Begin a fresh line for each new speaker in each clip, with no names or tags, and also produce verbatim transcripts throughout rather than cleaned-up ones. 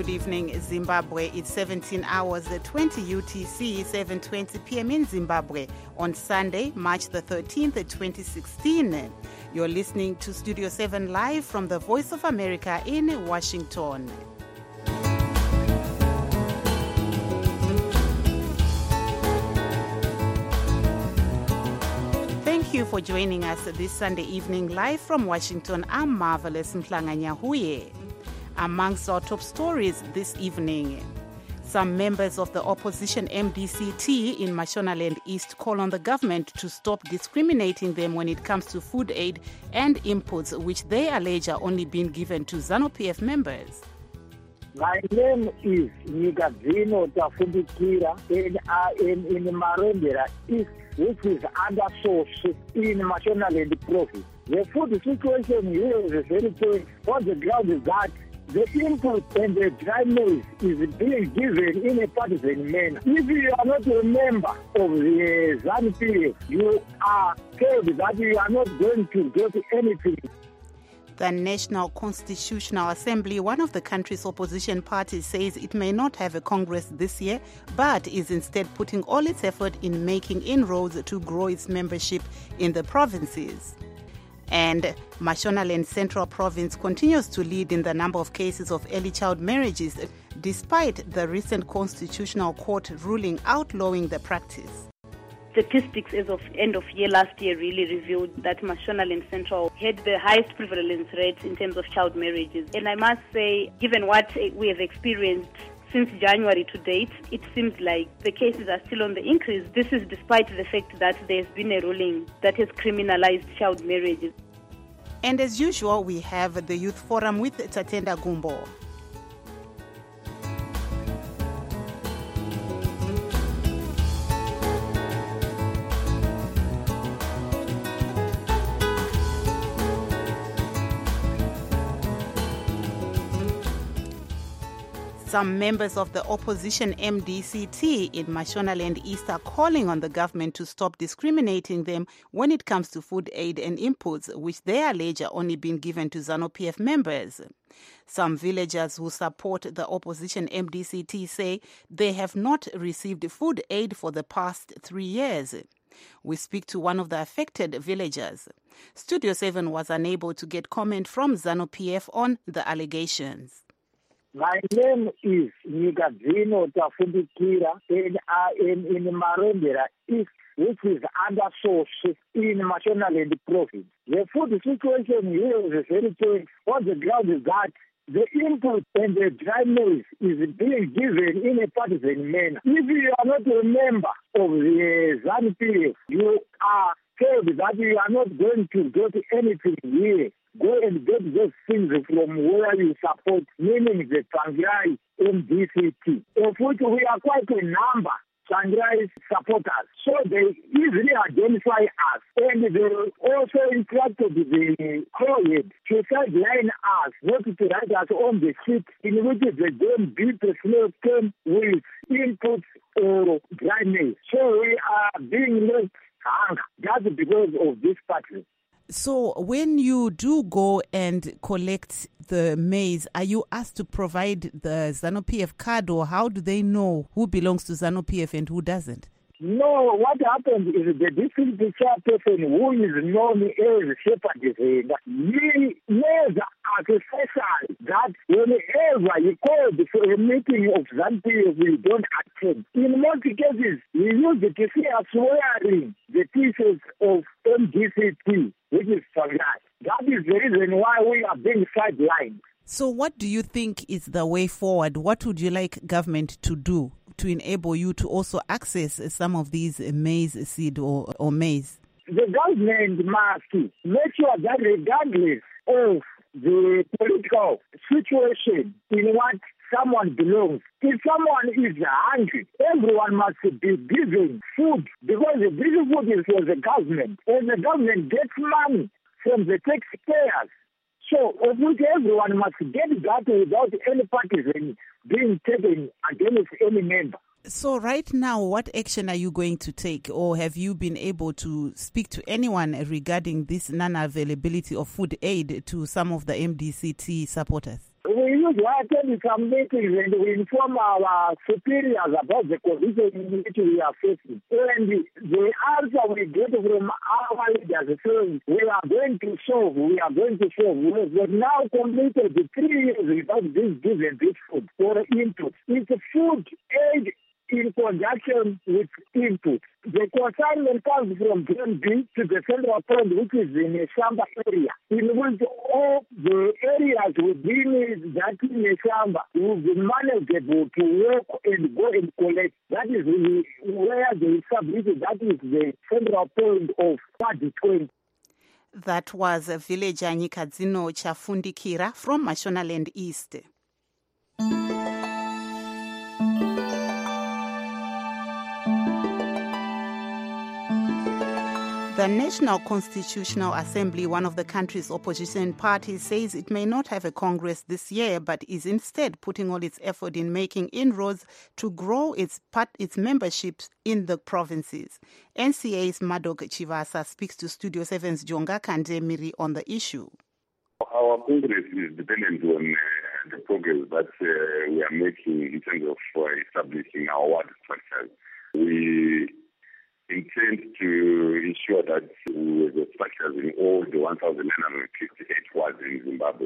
good evening, Zimbabwe. It's seventeen hours, twenty U T C, seven twenty p.m. in Zimbabwe on Sunday, March the thirteenth, twenty sixteen. You're listening to Studio seven live from the Voice of America in Washington. Thank you for joining us this Sunday evening live from Washington. I'm Marvelous Mhlanga-Nyahuye. Amongst our top stories this evening, some members of the opposition M D C T in Mashonaland East call on the government to stop discriminating them when it comes to food aid and inputs, which they allege are only being given to ZANU-P F members.
My name is Nyikadzino Tafundikira in, uh, in, in Marondera East, which is under source in Mashonaland province. The food situation here is very tense. On the ground is that the input and the dry maize is being given in a partisan manner. If you are not a member of the ZANU-P F, you are told that you are not going to get anything.
The National Constitutional Assembly, one of the country's opposition parties, says it may not have a Congress this year, but is instead putting all its effort in making inroads to grow its membership in the provinces. And Mashonaland Central Province continues to lead in the number of cases of early child marriages, despite the recent Constitutional Court ruling outlawing the practice.
Statistics as of end of year last year really revealed that Mashonaland Central had the highest prevalence rates in terms of child marriages. And I must say, given what we have experienced since January to date, it seems like the cases are still on the increase. This is despite the fact that there's been a ruling that has criminalized child marriages.
And as usual, we have the Youth Forum with Tatenda Gumbo. Some members of the opposition M D C T in Mashonaland East are calling on the government to stop discriminating them when it comes to food aid and inputs, which they allege are only being given to ZANU-P F members. Some villagers who support the opposition M D C T say they have not received food aid for the past three years. We speak to one of the affected villagers. Studio seven was unable to get comment from ZANU-P F on the allegations.
My name is Nyikadzino Tafundikira in, uh, in, in Marondera East, which is under source in Mashonaland province. The food situation here is very tense. On the ground is that the input and the dry maize is being given in a partisan manner. If you are not a member of the ZANU-P F, you are told that you are not going to get anything here. Go and get those things from where you support, meaning the Tsvangirai M D C T, of which we are quite a number, Tsvangirai supporters. So they easily identify us. And they also instructed the co-head to sideline us, not to write us on the sheet in which they don't beat the slow term with inputs or dry maize. So we are being left hung. That's because of this party.
So when you do go and collect the maize, are you asked to provide the ZANU-P F card, or how do they know who belongs to ZANU-P F and who doesn't?
No, what happens is the district chairperson, who is known as Shepherd Zenda, he knows as a special that whenever he called for a meeting of ZANU-P F, we don't attend. In most cases, he used to see us wearing the T-shirts of M D C T, which is Tsvangirai. That is the reason why we are being sidelined.
So what do you think is the way forward? What would you like government to do to enable you to also access some of these maize seed or, or maize?
The government must make sure that regardless of the political situation in what someone belongs, if someone is hungry, everyone must be given food, because the giving food is for the government, and the government gets money from the taxpayers. So, of which everyone must get that without any partisan being taken against any member.
So right now, what action are you going to take, or have you been able to speak to anyone regarding this non-availability of food aid to some of the M D C T supporters?
We usually attend some meetings and we inform our superiors about the condition in which we are facing. And the answer we get from our leaders is we are going to solve, we are going to solve. We have now completed the three years without this given this food or input. It's food aid in conjunction with input. The consignment comes from Zone B to the central point, which is in a Shamba area, in which all the areas within that in a Shamba will be manageable to walk and go and collect. That is where they establish that is the central point of Padi twenty.
That was villager Nyikadzino Chafundikira from Mashonaland East. The National Constitutional Assembly, one of the country's opposition parties, says it may not have a Congress this year, but is instead putting all its effort in making inroads to grow its part, its membership in the provinces. N C A's Madok Chivasa speaks to Studio seven's Jonga Kande Miri on the issue.
Our Congress is dependent on uh, the progress that uh, we are making in terms of uh, establishing our ward structures. We intend to ensure that we have the structures in all the one thousand nine hundred fifty-eight wards in Zimbabwe.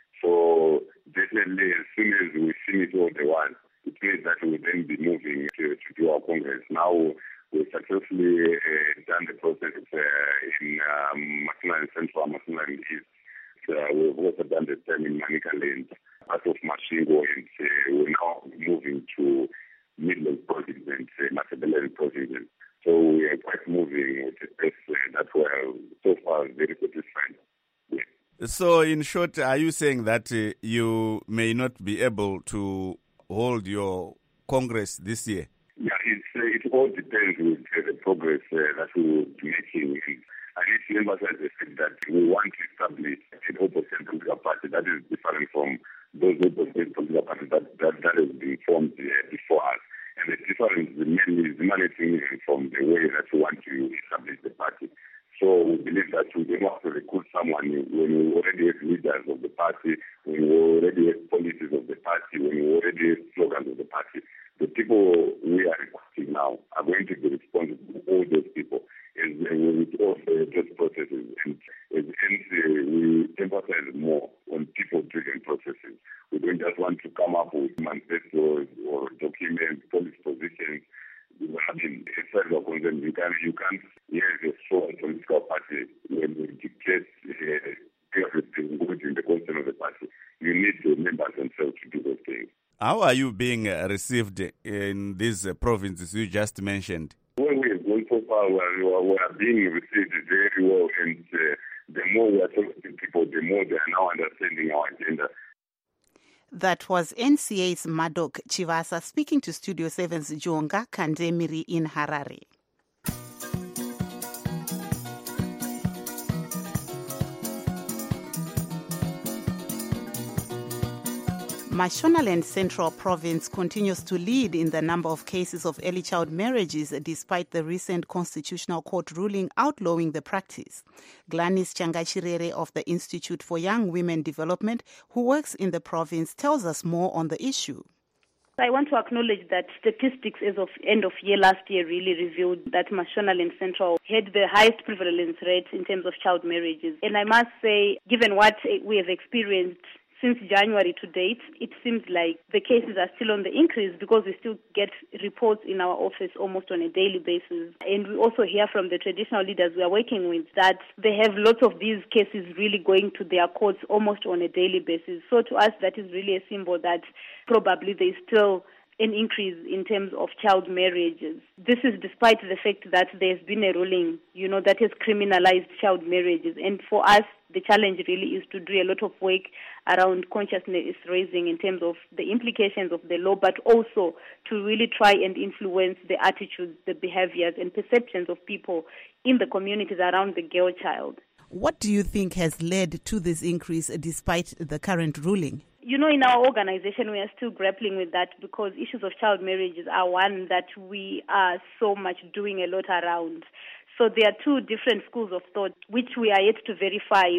So definitely as soon as we finish all the wards, it means that we will then be moving to, to do our Congress. Now we've successfully uh, done the process uh, in um, Mashonaland Central, Mashonaland East. Uh, we've also done the same in Manicaland, part of Mashingo, and uh, we're now moving to Midland Province and uh, Matabeleland Province. So we are quite moving with the pace uh, that we are so far very satisfied with.
So in short, are you saying that uh, you may not be able to hold your Congress this year?
Yeah, it's, uh, it all depends with uh, the progress uh, that we will be making. I need to emphasize the fact that we want to establish an opposition political party that is different from those opposition political parties that, that, that has been formed uh, before us. And the difference mainly is emanating from the way that we want to establish the party. So we believe that we don't have to recruit someone when we already have leaders of the party, when we already have policies of the party, when we already have slogans of the party. The people we are recruiting now are going to be responsible to all those people as with all the those processes. And as N C A, we emphasize more on people-driven processes. We don't just want to come up with manifestos or documents, policy positions. I mean, as far as we're concerned, you can't, you can't have a strong political party when we dictate uh, everything within the content of the party. You need the members themselves to do those things.
How are you being uh, received in these uh, provinces you just mentioned?
When we have gone so far, we are, we are being received very well, and uh, the more we are talking to people, the more they are now understanding our agenda.
That was N C A's Madok Chivasa speaking to Studio seven's Jonga Kandemiri in Harare. Mashonaland Central Province continues to lead in the number of cases of early child marriages despite the recent Constitutional Court ruling outlawing the practice. Gladys Changachirere of the Institute for Young Women Development, who works in the province, tells us more on the issue.
I want to acknowledge that statistics as of end of year last year really revealed that Mashonaland Central had the highest prevalence rates in terms of child marriages. And I must say, given what we have experienced since January to date, it seems like the cases are still on the increase because we still get reports in our office almost on a daily basis. And we also hear from the traditional leaders we are working with that they have lots of these cases really going to their courts almost on a daily basis. So to us, that is really a symbol that probably there is still an increase in terms of child marriages. This is despite the fact that there's been a ruling, you know, that has criminalized child marriages. And for us, the challenge really is to do a lot of work around consciousness raising in terms of the implications of the law, but also to really try and influence the attitudes, the behaviors, and perceptions of people in the communities around the girl child.
What do you think has led to this increase despite the current ruling?
You know, in our organization, we are still grappling with that because issues of child marriages are one that we are so much doing a lot around. So there are two different schools of thought which we are yet to verify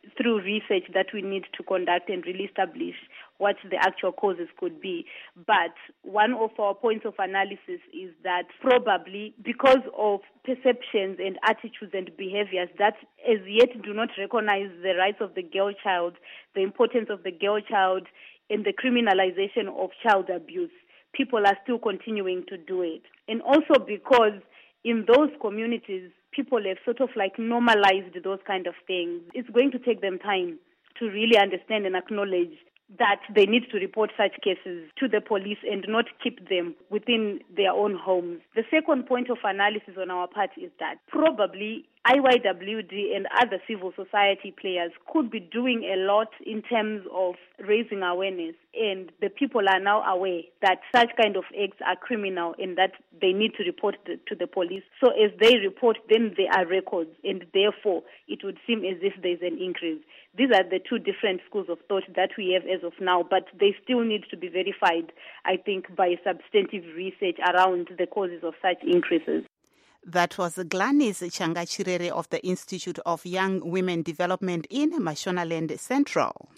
through research that we need to conduct and really establish what the actual causes could be. But one of our points of analysis is that probably because of perceptions and attitudes and behaviors that as yet do not recognize the rights of the girl child, the importance of the girl child, and the criminalization of child abuse, people are still continuing to do it. And also because in those communities, people have sort of like normalized those kind of things. It's going to take them time to really understand and acknowledge that they need to report such cases to the police and not keep them within their own homes. The second point of analysis on our part is that probably I Y W D and other civil society players could be doing a lot in terms of raising awareness, and the people are now aware that such kind of acts are criminal and that they need to report the, to the police. So as they report, then there are records, and therefore it would seem as if there's an increase. These are the two different schools of thought that we have as of now, but they still need to be verified, I think, by substantive research around the causes of such increases.
That was Gladys Changachirere of the Institute of Young Women Development in Mashonaland Central.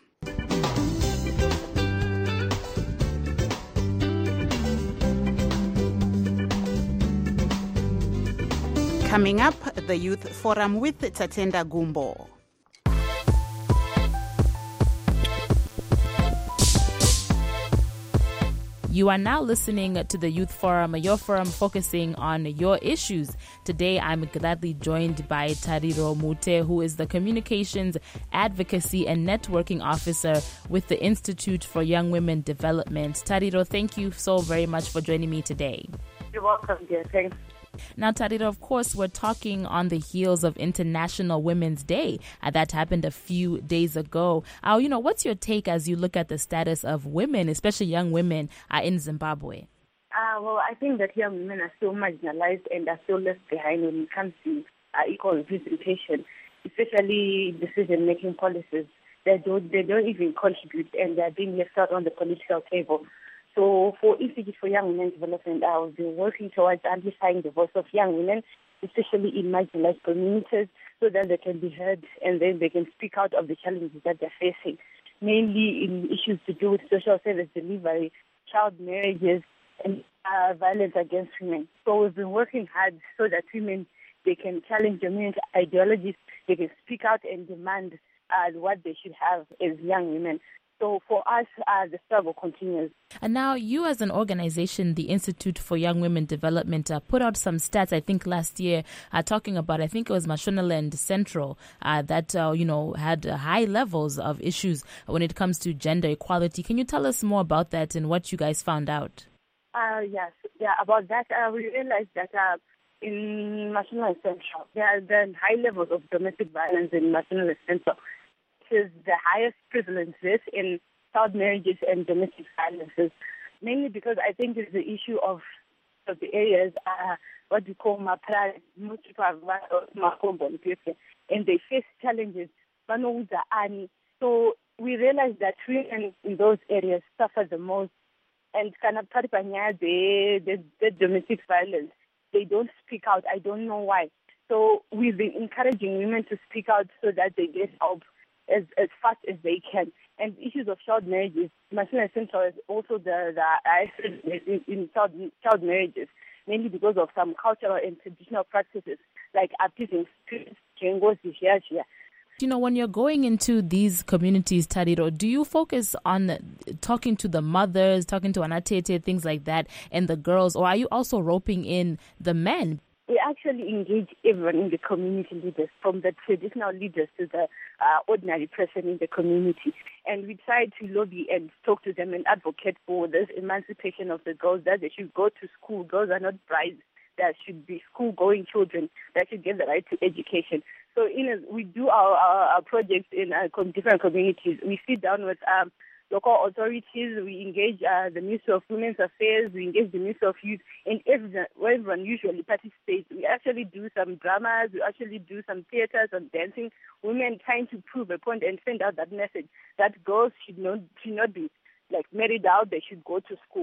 Coming up, the Youth Forum with Tatenda Gumbo.
You are now listening to the Youth Forum, your forum focusing on your issues. Today, I'm gladly joined by Tariro Mute, who is the Communications, Advocacy, and Networking Officer with the Institute for Young Women Development. Tariro, thank you so very much for joining me today.
You're welcome, dear. Thanks.
Now, Tariro, of course, we're talking on the heels of International Women's Day. Uh, that happened a few days ago. Uh, you know, what's your take as you look at the status of women, especially young women, uh, in Zimbabwe?
Uh, well, I think that young women are still marginalized and are still left behind when it comes to uh, equal representation, especially decision-making policies. They don't, they don't even contribute, and they're being left out on the political table. So for Institute for Young Women Development, I will be working towards amplifying the voice of young women, especially in marginalized communities, so that they can be heard and then they can speak out of the challenges that they're facing, mainly in issues to do with social service delivery, child marriages, and uh, violence against women. So we've been working hard so that women, they can challenge dominant ideologies, they can speak out and demand uh, what they should have as young women. So for us, uh, the struggle continues.
And now you as an organization, the Institute for Young Women Development, uh, put out some stats, I think, last year, uh, talking about, I think it was Mashonaland Central, uh, that, uh, you know, had uh, high levels of issues when it comes to gender equality. Can you tell us more about that and what you guys found out?
Uh, yes, yeah, about that, uh, we realized that uh, in Mashonaland Central, there are then high levels of domestic violence in Mashonaland Central. Is the highest prevalence risk in child marriages and domestic violences, mainly because I think it's the issue of, of the areas, uh, what we call Mapra, and they face challenges. So we realized that women in those areas suffer the most, and the, the, the domestic violence, they don't speak out. I don't know why. So we've been encouraging women to speak out so that they get help As, as fast as they can. And issues of child marriages, Mashonaland Central is also the, the in, in child, child marriages, mainly because of some cultural and traditional practices like appeasing spirits,
you know, when you're going into these communities, Tariro, do you focus on talking to the mothers, talking to Anatete, things like that, and the girls, or are you also roping in the men?
We actually engage everyone in the community leaders, from the traditional leaders to the uh, ordinary person in the community. And we try to lobby and talk to them and advocate for this emancipation of the girls, that they should go to school. Girls are not brides. There should be school-going children that should get the right to education. So in a, we do our, our, our projects in uh, different communities. We sit down with um, local authorities, we engage uh, the Ministry of Women's Affairs, we engage the Ministry of Youth, and everyone, everyone usually participates. We actually do some dramas, we actually do some theaters and dancing, women trying to prove a point and send out that message that girls should not, should not be like married out, they should go to school.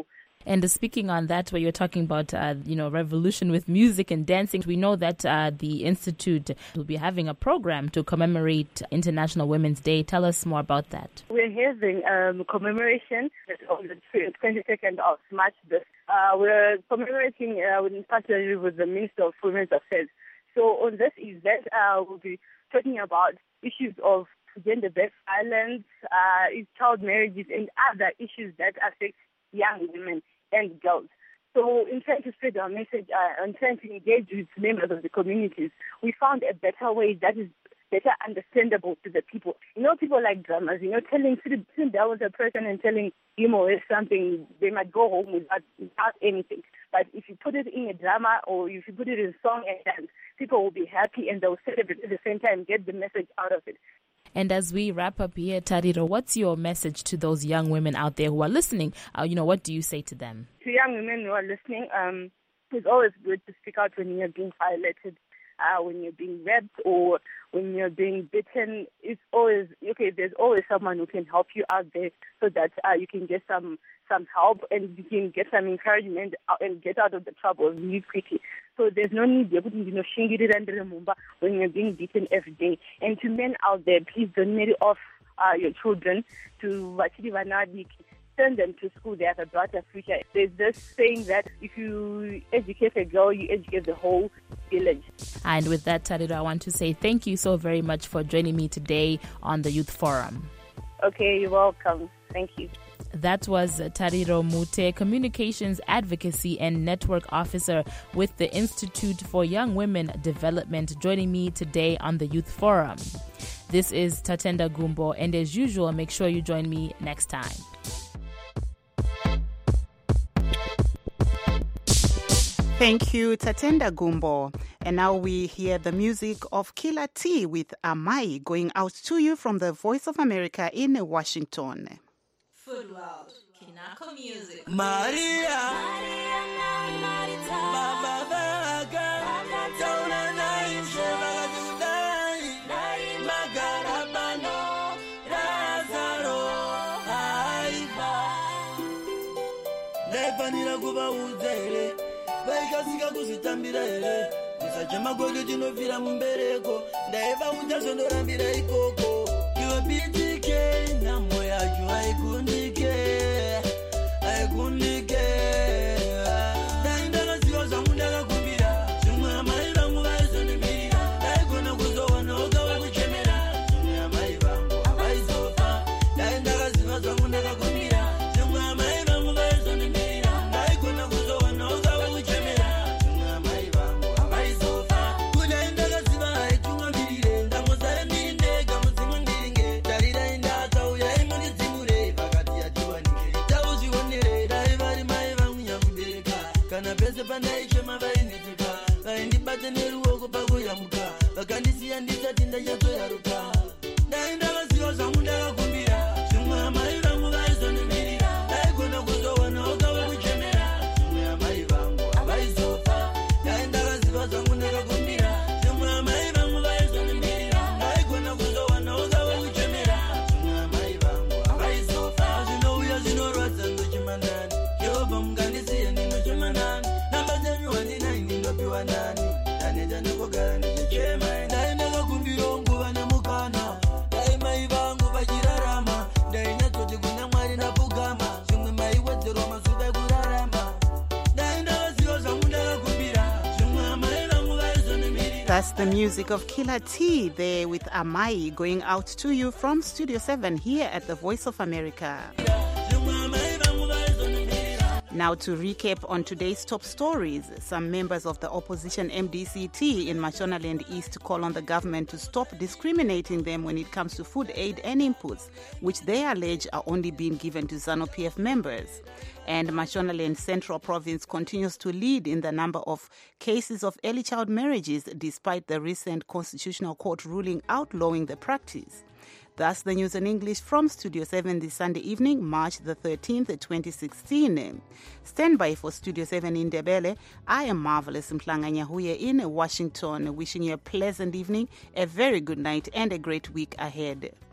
And speaking on that, where you're talking about, uh, you know, revolution with music and dancing, we know that uh, the Institute will be having a program to commemorate International Women's Day. Tell us more about that.
We're having um, commemoration on the twenty-second of March. This. Uh, we're commemorating uh, in partnership with the Minister of Women's Affairs. So on this event, uh, we'll be talking about issues of gender-based violence, uh, child marriages, and other issues that affect young women and girls. So in trying to spread our message uh, and trying to engage with members of the communities, we found a better way that is better understandable to the people. You know, people like dramas, you know, telling, sitting down with a person and telling him or something, they might go home without, without anything. But if you put it in a drama or if you put it in song and dance, people will be happy and they'll celebrate at the same time, get the message out of it.
And as we wrap up here, Tariro, what's your message to those young women out there who are listening? Uh, you know, what do you say to them?
To young women who are listening, um, it's always good to speak out when you're being violated, uh, when you're being raped or when you're being bitten. It's always, okay, there's always someone who can help you out there so that uh, you can get some some help and you can get some encouragement and get out of the trouble really quickly. So there's no need to you know, when you're being beaten every day. And to men out there, please don't marry off uh, your children to send them to school. They have a brighter future. There's this saying that if you educate a girl, you educate the whole village.
And with that, Tariro, I want to say thank you so very much for joining me today on the Youth Forum.
Okay, you're welcome. Thank you.
That was Tariro Mute, Communications Advocacy and Network Officer with the Institute for Young Women Development, joining me today on the Youth Forum. This is Tatenda Gumbo, and as usual, make sure you join me next time.
Thank you, Tatenda Gumbo. And now we hear the music of Killer T with Amai going out to you from the Voice of America in Washington.
Food World, Kinako Music.
Maria, Baba Vaga, Dona Naisha, Magarabano, Razaro, Aiva. Nepanira Guba Udere, Vaikasika Gusitambire, Misajama Golino Villa Mumbereko, Deva Udazonora Miraikoko, you are B T K, Namoya, you are Gundike, I Gundike. Daindana Sigosa Mundaka Kubira, Suma Maiva Muvaz on the Mira, I gonna go on Oga with Chemera, Suma Maiva, Avaisofa, Daindana Sigosa Mundaka Kubira, Suma Maiva Muvaz on the Mira, I gonna go on Oga with Chemera, Suma Maiva, Avaisofa, Kudaindana Siva, I do not be there, that was I mean, they come to Mundinge, Darida in that, I am on the Timure, Bagatia Juani, that was you on it, I very my Vamia, Kana Pesa Panay, my Vainitica, Vaini Batane, Wogo Bagoyamuka, Baganisi and Lisa in the Yatoyaruka. Daindala Sigosa Mundaka Kumbira, Suma Maiva Muvaz on the Mira, I gonna go on Oga with Chemera, Suma Maiva, Avaisofa, Daindala Sigosa Mundaka Kumbira, Suma Maiva Muvaz on the Mira, I gonna go on Oga with Chemera, Suma Maiva, Avaisofa, as you know, we are Zino Rats and Luchimanan, Yobum Ganisi and Nuchimanan, number ninety-nine in the Buanani, Danita Nogan, the Chairman, Dainaga Kumbiongo and Amukana, Daima Vajirama, Daina Toguna Marina Bugama, Sumai went to Roma Sudagurama, Daina Zamunda Kubira, Suma Maila Muvaz on the Miri.
That's the music of Killer T there with Amai going out to you from Studio seven here at the Voice of America. Now to recap on today's top stories, some members of the opposition M D C T in Mashonaland East call on the government to stop discriminating them when it comes to food aid and inputs, which they allege are only being given to ZANU-P F members. And Mashonaland Central Province continues to lead in the number of cases of early child marriages despite the recent Constitutional Court ruling outlawing the practice. That's the news in English from Studio seven this Sunday evening, March the thirteenth, twenty sixteen. Stand by for Studio seven in Ndebele. I am Marvelous Mplanga-Nyahuye in Washington, wishing you a pleasant evening, a very good night, and a great week ahead.